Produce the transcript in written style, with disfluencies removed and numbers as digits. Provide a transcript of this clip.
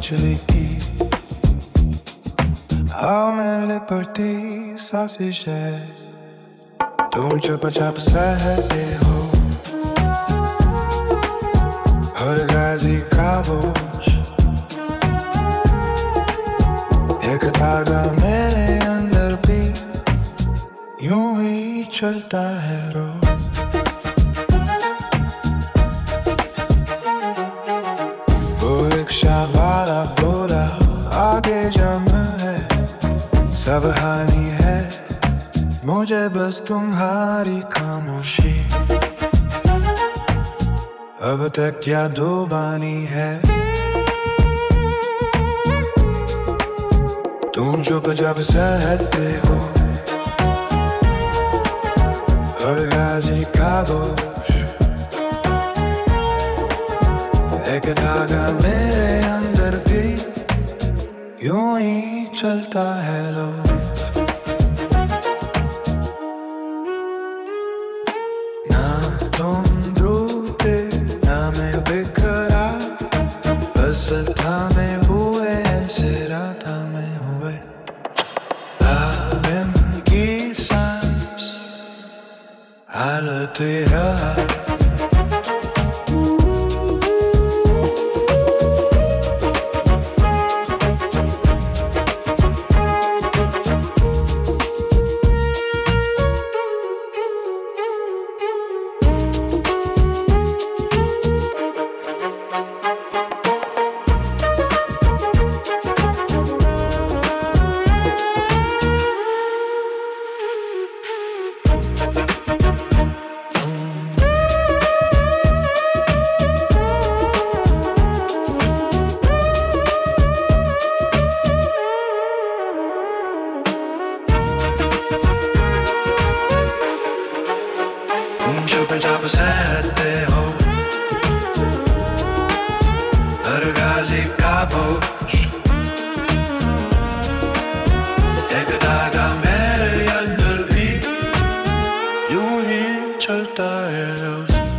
बिजली की हमें लिबर्टी साजिश है। तुम चुपचाप सहते हो हर गाजी का बोझ, एक धागा मेरे अंदर भी यूं ही चलता है रोज। वो रिक्शा वाला बोला आगे जम है, सब हानि है, मुझे बस तुम्हारी खामोशी अब तक क्या दो बानी है। तुम चुपचाप सहते हो हर गाजी का बोझ, एक धागा मेरे अंदर भी यूं ही चलता है रोज। ना तुम रूठे ना मैं बिखरा, बस थामे हुए ऐसे राता में हुए आबिम की सांस हालत रहा। चुपचाप सहते हो हर गाजी का बोझ, एक धागा मेरे अंदर भी यूं ही चलता है रोज।